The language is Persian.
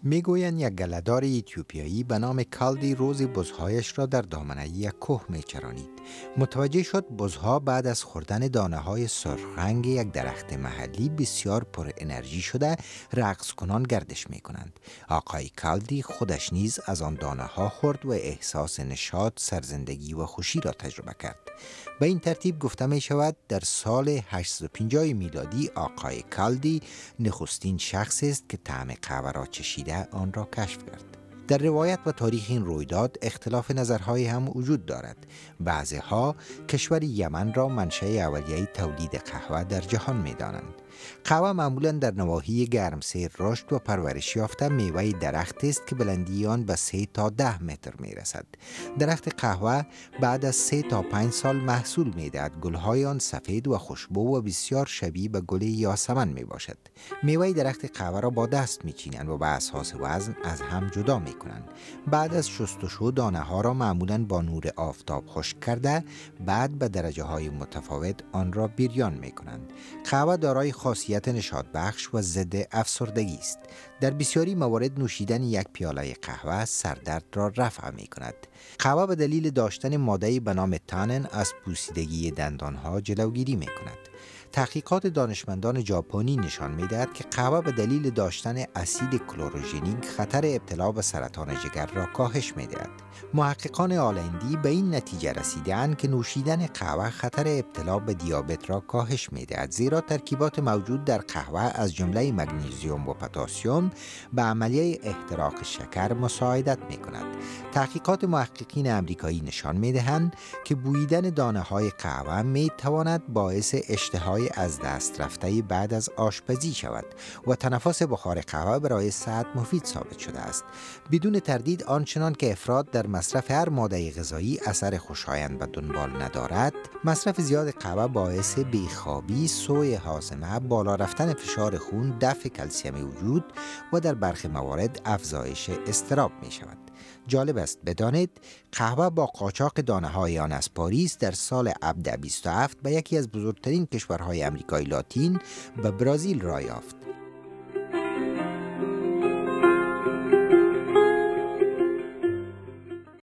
میگویند یک گله‌دار اتیوپیایی به نام کالدی روزی بزهایش را در دامنه یک کوه میچرانید. متوجه شد بزها بعد از خوردن دانه‌های سرخ رنگ یک درخت محلی بسیار پر انرژی شده رقص کنان گردش میکنند. آقای کالدی خودش نیز از آن دانه‌ها خورد و احساس نشاط، سرزندگی و خوشی را تجربه کرد. به این ترتیب گفته می شود در سال 850 میلادی آقای کالدی نخستین شخص است که طعم قهوه را چشیده آن را کشف کرد. در روایت و تاریخ این رویداد اختلاف نظرهای هم وجود دارد. بعضی‌ها کشور یمن را منشأ اولیه تولید قهوه در جهان می دانند. قهوه معمولا در نواحی گرمسیر رشد و پرورش یافته میوه درخت است که بلندی آن به 3 تا 10 متر می رسد. درخت قهوه بعد از 3 تا 5 سال محصول می دهد. گلهای آن سفید و خوشبو و بسیار شبیه به گل یاسمن می باشد. میوه درخت قهوه را با دست می چینند و به اساس وزن از هم جدا می کنند. بعد از شستشو دانه ها را معمولا با نور آفتاب خشک کرده بعد به درجه های متفاوت آن را بریان می کنند. قهوه دارای خاصیت نشاط بخش و ضد افسردگی است. در بسیاری موارد نوشیدن یک پیاله قهوه سردرد را رفع می کند. قهوه به دلیل داشتن ماده‌ای به نام تانن از پوسیدگی دندانها جلوگیری می کند. تحقیقات دانشمندان ژاپنی نشان می‌دهد که قهوه به دلیل داشتن اسید کلوروژنیک خطر ابتلا به سرطان جگر را کاهش می‌دهد. محققان هلندی به این نتیجه رسیدند که نوشیدن قهوه خطر ابتلا به دیابت را کاهش می‌دهد، زیرا ترکیبات موجود در قهوه از جمله مگنیزیم و پتاسیم به عملیه احتراق شکر مساعدت می‌کند. تحقیقات محققین آمریکایی نشان می‌دهند که بوییدن دانه‌های قهوه می‌تواند باعث اشتهای از دست رفته بعد از آشپزی شود و تنفس بخار قهوه برای صحت مفید ثابت شده است. بدون تردید آنچنان که افراد در مصرف هر ماده غذایی اثر خوشایند به دنبال ندارد، مصرف زیاد قهوه باعث بیخوابی، سوء هاضمه، بالا رفتن فشار خون، دفع کلسیم وجود و در برخی موارد افزایش اضطراب می شود. جالب است بدانید قهوه با قاچاق دانه‌های آن از پاریس در سال 1727 به یکی از بزرگترین کشورهای امریکای لاتین به برزیل راه یافت.